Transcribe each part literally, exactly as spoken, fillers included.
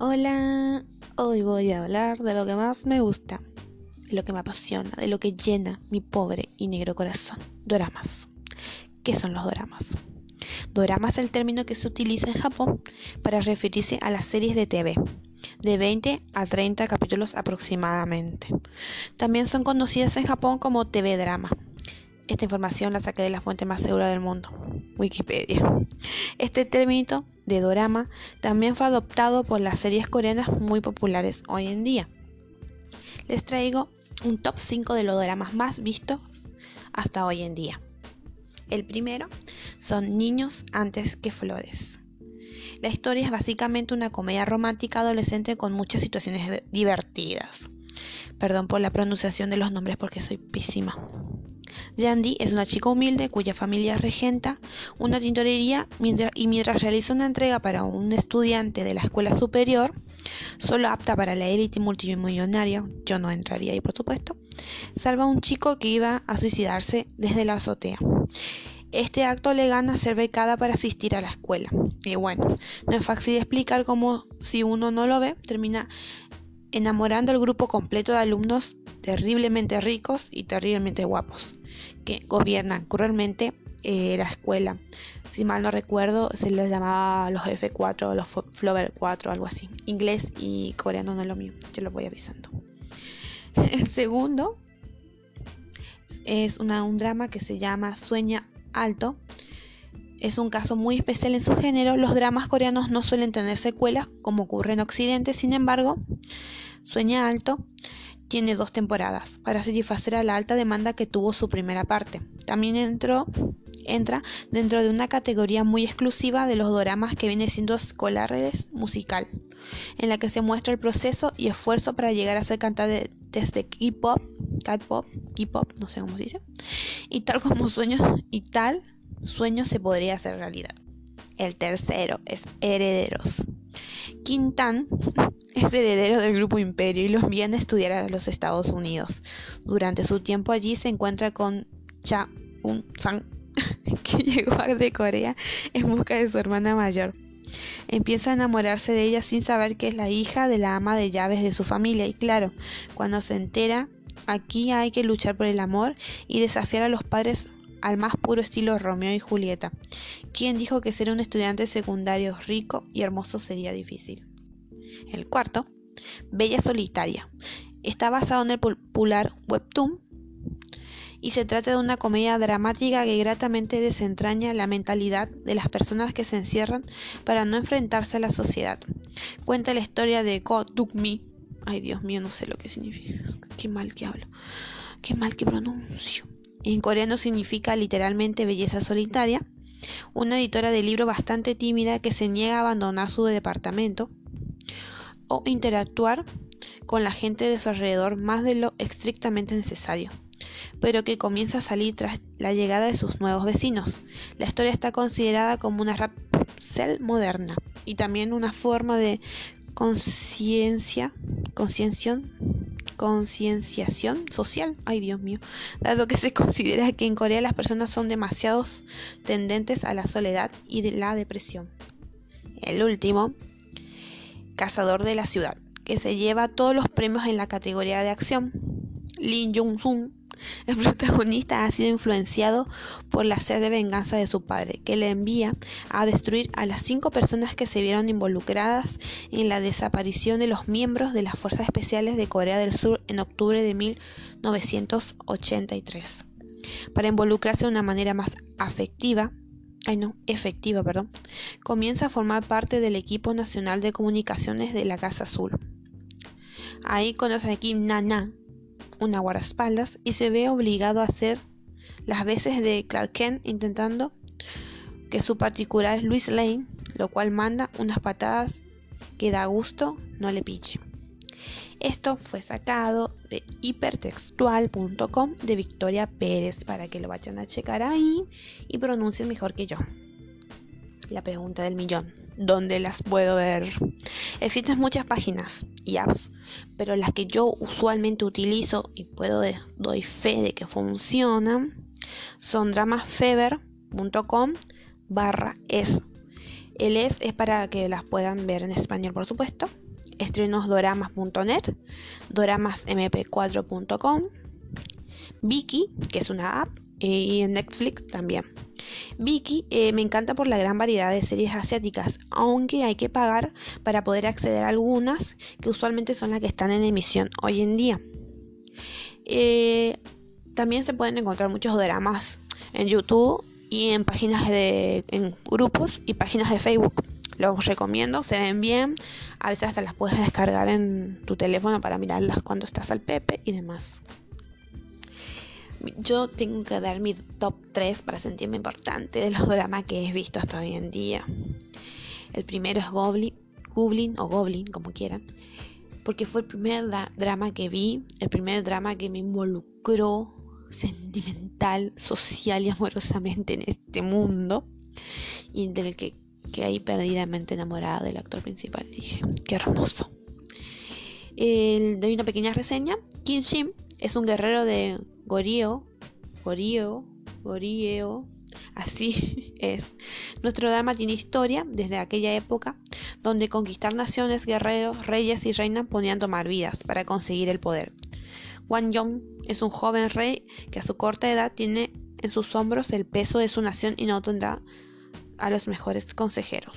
Hola, hoy voy a hablar de lo que más me gusta, de lo que me apasiona, de lo que llena mi pobre y negro corazón. Doramas. ¿Qué son los doramas? Dorama es el término que se utiliza en Japón para referirse a las series de T V, de veinte a treinta capítulos aproximadamente. También son conocidas en Japón como T V drama. Esta información la saqué de la fuente más segura del mundo, Wikipedia. Este término de dorama también fue adoptado por las series coreanas muy populares hoy en día. Les traigo un top cinco de los doramas más vistos hasta hoy en día. El primero son Niños antes que flores. La historia es básicamente una comedia romántica adolescente con muchas situaciones divertidas. Perdón por la pronunciación de los nombres porque soy pésima. Yandy es una chica humilde cuya familia regenta una tintorería mientras, y mientras realiza una entrega para un estudiante de la escuela superior, solo apta para la élite multimillonaria, yo no entraría ahí por supuesto, salva a un chico que iba a suicidarse desde la azotea. Este acto le gana ser becada para asistir a la escuela. Y bueno, no es fácil de explicar cómo si uno no lo ve, termina enamorando al grupo completo de alumnos terriblemente ricos y terriblemente guapos que gobiernan cruelmente eh, la escuela. Si mal no recuerdo, se les llamaba los F cuatro o los Flower cuatro, algo así. Inglés y coreano no es lo mío, yo lo voy avisando. El segundo es una, un drama que se llama Sueña Alto. Es un caso muy especial en su género. Los dramas coreanos no suelen tener secuelas como ocurre en Occidente. Sin embargo, Sueña Alto tiene dos temporadas para satisfacer a la alta demanda que tuvo su primera parte. También entró, entra dentro de una categoría muy exclusiva de los doramas que viene siendo escolares musical, en la que se muestra el proceso y esfuerzo para llegar a ser cantante de K-pop, K-pop, K-pop, no sé cómo se dice, y tal como sueños y tal sueño se podría hacer realidad. El tercero es Herederos. Quintan es heredero del grupo Imperio y lo envían a estudiar a los Estados Unidos. Durante su tiempo allí se encuentra con Cha Un-sang, que llegó de Corea en busca de su hermana mayor. Empieza a enamorarse de ella sin saber que es la hija de la ama de llaves de su familia. Y claro, cuando se entera, aquí hay que luchar por el amor y desafiar a los padres al más puro estilo Romeo y Julieta. ¿Quién dijo que ser un estudiante secundario rico y hermoso sería difícil? El cuarto, Bella Solitaria. Está basado en el popular webtoon y se trata de una comedia dramática que gratamente desentraña la mentalidad de las personas que se encierran para no enfrentarse a la sociedad. Cuenta la historia de Go Duk-mi. Ay, Dios mío, no sé lo que significa. Qué mal que hablo. Qué mal que pronuncio. En coreano significa literalmente belleza solitaria. Una editora de libro bastante tímida que se niega a abandonar su departamento o interactuar con la gente de su alrededor más de lo estrictamente necesario, pero que comienza a salir tras la llegada de sus nuevos vecinos. La historia está considerada como una Rapunzel moderna y también una forma de conciencia, concienciación, concienciación social, ay Dios mío, dado que se considera que en Corea las personas son demasiado tendentes a la soledad y de la depresión. El último, Cazador de la Ciudad, que se lleva todos los premios en la categoría de acción. Lee Jung-sung, el protagonista, ha sido influenciado por la sed de venganza de su padre, que le envía a destruir a las cinco personas que se vieron involucradas en la desaparición de los miembros de las Fuerzas Especiales de Corea del Sur en octubre de mil novecientos ochenta y tres. Para involucrarse de una manera más afectiva, ay no, efectiva, perdón, comienza a formar parte del equipo nacional de comunicaciones de la Casa Azul. Ahí conoce a Kim Na-na, una guardaespaldas, y se ve obligado a hacer las veces de Clark Kent intentando que su particular es Luis Lane, lo cual manda unas patadas que da gusto no le piche. Esto fue sacado de hipertextual punto com de Victoria Pérez para que lo vayan a checar ahí y pronuncien mejor que yo. La pregunta del millón, ¿dónde las puedo ver? Existen muchas páginas y apps, pero las que yo usualmente utilizo y puedo de, doy fe de que funcionan son dramasfever punto com barra es. El es es para que las puedan ver en español, por supuesto. estrenosdoramas punto net, doramas eme pe cuatro punto com, Viki, que es una app, eh, y en Netflix también. Viki eh, me encanta por la gran variedad de series asiáticas, aunque hay que pagar para poder acceder a algunas que usualmente son las que están en emisión hoy en día. Eh, también se pueden encontrar muchos dramas en YouTube y en páginas de en grupos y páginas de Facebook. Los recomiendo, se ven bien, a veces hasta las puedes descargar en tu teléfono para mirarlas cuando estás al pepe y demás. Yo tengo que dar mi top tres para sentirme importante de los dramas que he visto hasta hoy en día. El primero es Goblin, Goblin o Goblin, como quieran, porque fue el primer da- drama que vi, el primer drama que me involucró sentimental, social y amorosamente en este mundo, y del que quedé perdidamente enamorada del actor principal. Dije, qué hermoso. El, doy una pequeña reseña. Kim Shin es un guerrero de Goryeo, Goryeo, Goryeo, así es. Nuestro drama tiene historia desde aquella época donde conquistar naciones, guerreros, reyes y reinas podían tomar vidas para conseguir el poder. Wang Yong es un joven rey que a su corta edad tiene en sus hombros el peso de su nación y no tendrá a los mejores consejeros.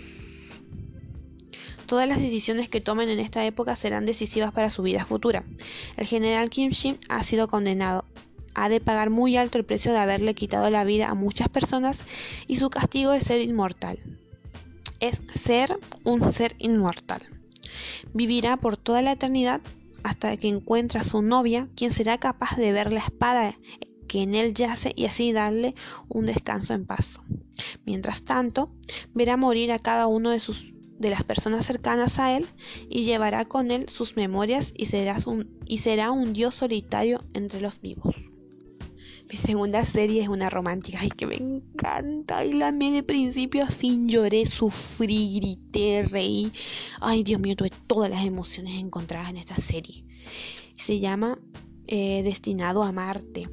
Todas las decisiones que tomen en esta época serán decisivas para su vida futura. El general Kim Shin ha sido condenado. Ha de pagar muy alto el precio de haberle quitado la vida a muchas personas y su castigo es ser inmortal. Es ser un ser inmortal. Vivirá por toda la eternidad hasta que encuentre a su novia, quien será capaz de ver la espada que en él yace y así darle un descanso en paz. Mientras tanto, verá morir a cada uno de sus de las personas cercanas a él y llevará con él sus memorias y será un, y será un dios solitario entre los vivos. Mi segunda serie es una romántica y que me encanta y la amé de principio a fin, lloré, sufrí, grité, reí. Ay, Dios mío, tuve todas las emociones encontradas en esta serie. Se llama eh, Destinado a Marte.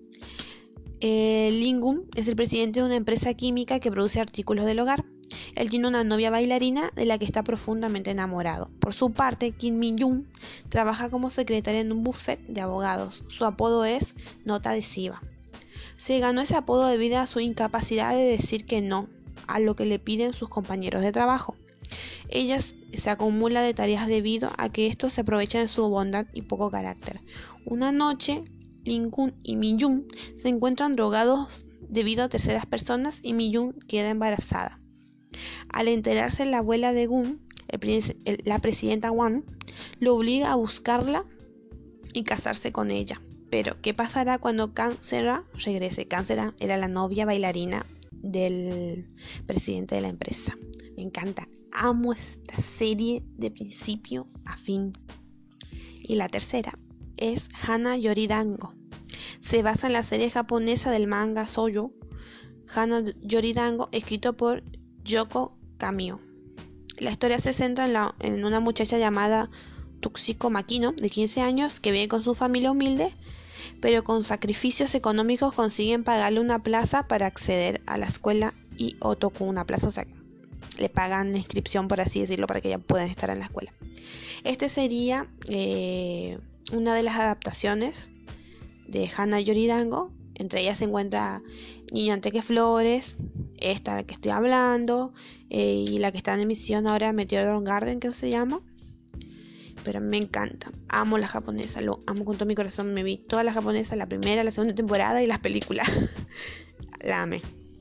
Eh, Lingun es el presidente de una empresa química que produce artículos del hogar. Él tiene una novia bailarina de la que está profundamente enamorado. Por su parte, Kim Min-jung trabaja como secretaria en un buffet de abogados. Su apodo es Nota Adhesiva. Se ganó ese apodo debido a su incapacidad de decir que no a lo que le piden sus compañeros de trabajo. Ella se acumula de tareas debido a que estos se aprovechan de su bondad y poco carácter. Una noche, Lingun y Min-jung se encuentran drogados debido a terceras personas y Min-jung queda embarazada. Al enterarse, la abuela de Gun, el, el, la presidenta Wang, lo obliga a buscarla y casarse con ella. Pero, ¿qué pasará cuando Kansera regrese? Kansera era la novia bailarina del presidente de la empresa. Me encanta. Amo esta serie de principio a fin. Y la tercera es Hana Yoridango. Se basa en la serie japonesa del manga Shoujo Hana Yoridango, escrito por Yoko Kamio. La historia se centra en, la, en una muchacha llamada Tuxiko Makino, de quince años, que vive con su familia humilde, pero con sacrificios económicos consiguen pagarle una plaza para acceder a la escuela y Otoku, una plaza, o sea, le pagan la inscripción, por así decirlo, para que ella pueda estar en la escuela. Este sería eh, una de las adaptaciones de Hana Yoridango. Entre ellas se encuentra Niño Anteque Flores, esta de la que estoy hablando, eh, y la que está en emisión ahora, Meteor Garden, que se llama. Pero me encanta, amo la japonesa, lo amo con todo mi corazón. Me vi toda la japonesa, la primera, la segunda temporada y las películas. La amé.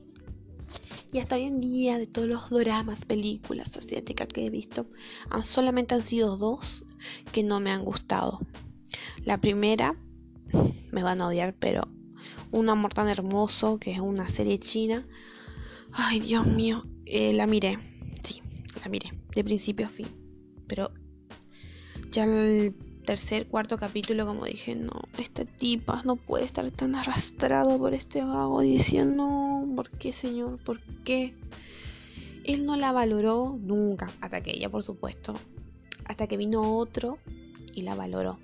Y hasta hoy en día, de todos los dramas, películas asiáticas que he visto, han, solamente han sido dos que no me han gustado. La primera, me van a odiar, pero Un amor tan hermoso, que es una serie china. Ay, Dios mío, eh, la miré, sí, la miré, de principio a fin. Pero ya en el tercer, cuarto capítulo, como dije, no, esta tipa no puede estar tan arrastrado por este vago, diciendo, no, ¿por qué, señor? ¿Por qué? Él no la valoró nunca, hasta que ella, por supuesto, hasta que vino otro y la valoró.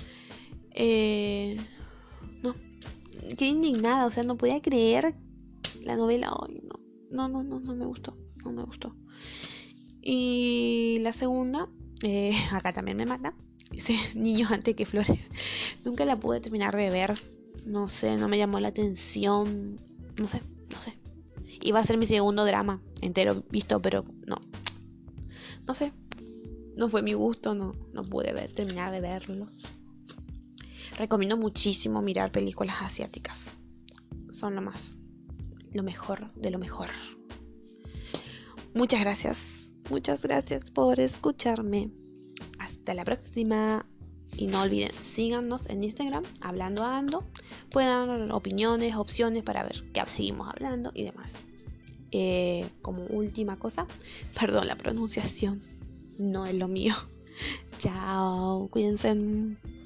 Eh, no, quedé indignada, o sea, no podía creer la novela. Ay, no, no, no, no, no me gustó, no me gustó. Y la segunda Eh, acá también me mata. Dice Niños antes que flores. Nunca la pude terminar de ver. No sé, no me llamó la atención. No sé, no sé. Iba a ser mi segundo drama entero visto, pero no. No sé. No fue mi gusto, no, no pude ver, terminar de verlo. Recomiendo muchísimo mirar películas asiáticas. Son lo más, lo mejor de lo mejor. Muchas gracias. Muchas gracias por escucharme. Hasta la próxima. Y no olviden, síganos en Instagram, Hablando Ando. Pueden dar opiniones, opciones para ver qué seguimos hablando y demás. Eh, como última cosa, perdón la pronunciación, no es lo mío. Chao, cuídense.